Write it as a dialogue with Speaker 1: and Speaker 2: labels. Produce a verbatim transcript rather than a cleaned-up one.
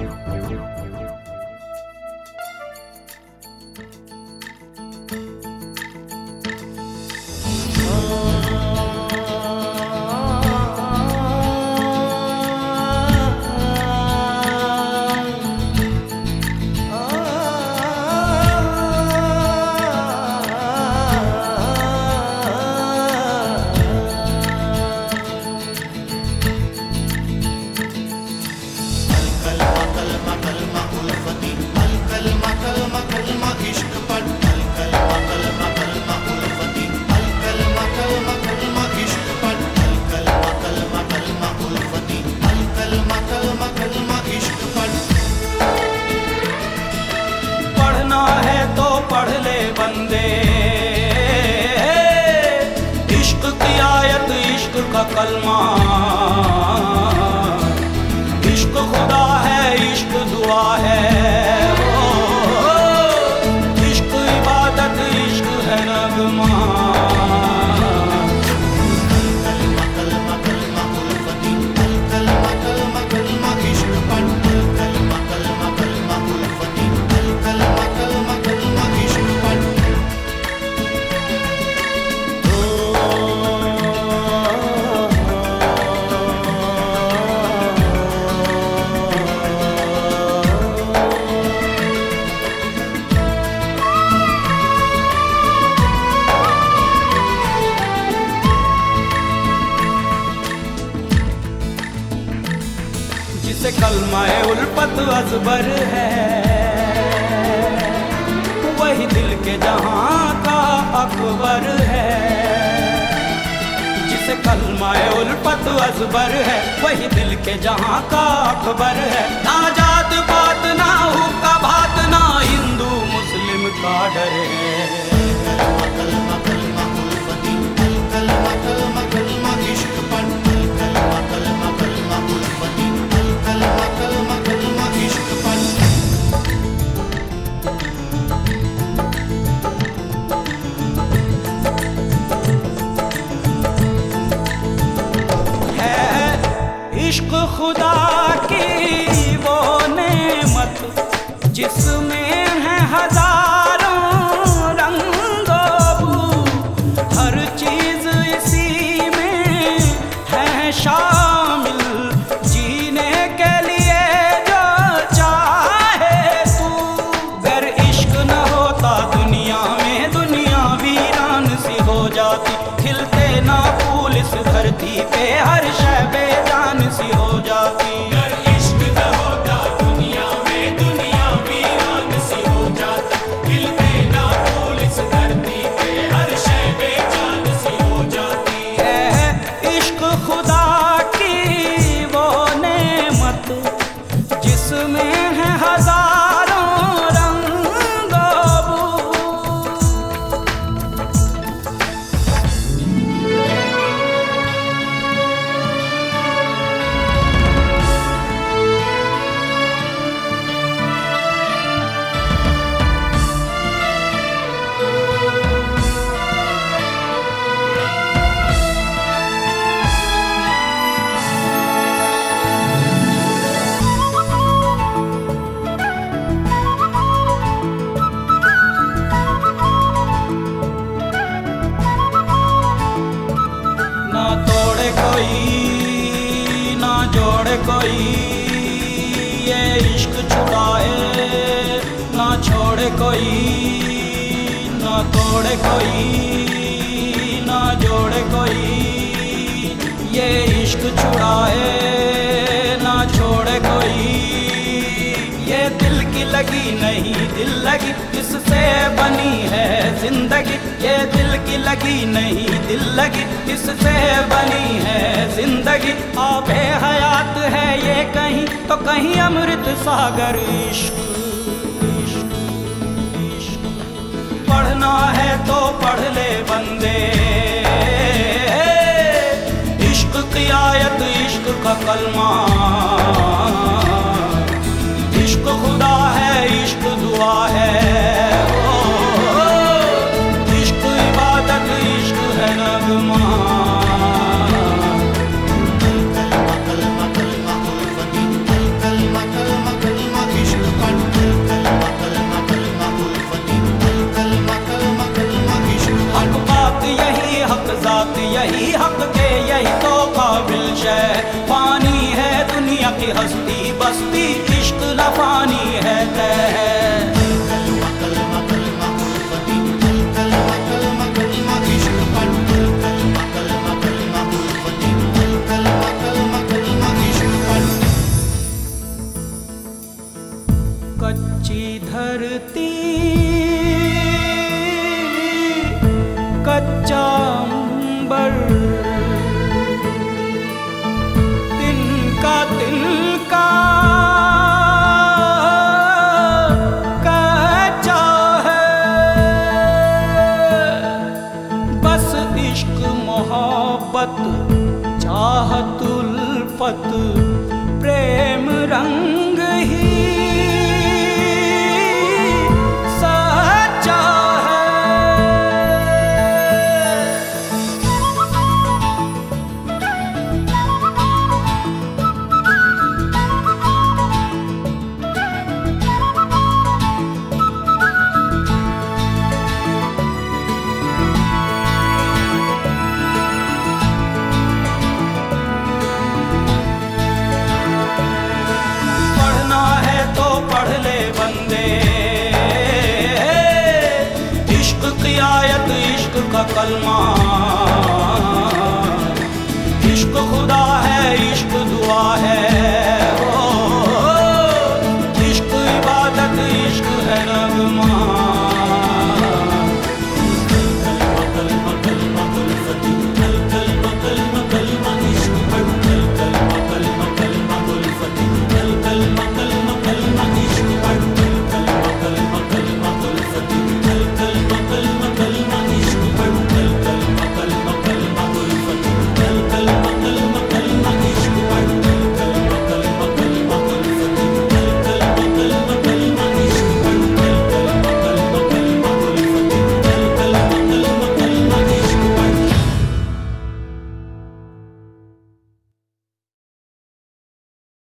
Speaker 1: पढ़ ले बंदे, इश्क की आयत, इश्क का कलमा। इश्क खुदा है, इश्क दुआ है, इश्क इबादत, इश्क है नगमा। जिसे कलमाए उल्फत अजबर है, वही दिल के जहां का अकबर है। जिसे कलमाए उल्फत अजबर है, वही दिल के जहां का अकबर है। ना जात पात, ना हुक्का भात, ना हिंदू मुस्लिम का डर है। इश्क खुदा की वो नेमत जिसमें है हजारों रंगो, हर चीज इसी में है शामिल। जीने के लिए जो चाहे तू, अगर इश्क न होता दुनिया में, दुनिया वीरान सी हो जाती। खिलते ना फूल इस धरती पे, हर शय बेजान सी हो जाती। अगर इश्क न होता दुनिया में, दुनिया वीरान सी हो जाती। खिलते ना फूल इस धरती पे, हर शय बेजान सी हो जाती। है इश्क खुदा की वो नेमत जिसमें है हजारों कोई ना जोड़े कोई, ये इश्क छुड़ाए ना छोड़े कोई। ना तोड़े कोई, ना जोड़े कोई, ये इश्क छुड़ाए ना छोड़े कोई। ये दिल की लगी नहीं दिल लगी, इससे बनी है जिंदगी। ये दिल की लगी नहीं दिल लगी, इससे बनी है जिंदगी। आबे हयात है ये कहीं तो कहीं अमृत सागर। इश्क इश्क इश्क, पढ़ना है तो पढ़ ले बंदे, इश्क की आयत, इश्क का कलमा। इश्क खुदा है, इश्क दुआ है, इश्क इबादत, इश्क है नगमा। कलमा कलमा कलमा उल्फती, कलमा कलमा कलमा की हस्ती बस्ती इश्क लफानी है तय है। कच्ची धरती कच्चा अंबर तिनका तिनका कच्चा है। बस इश्क मोहब्बत चाहत उल्फत प्रेम रंग ही सच्चा है। पढ़ना है तो पढ़ ले बंदे, इश्क की आयत इश्क का कलमा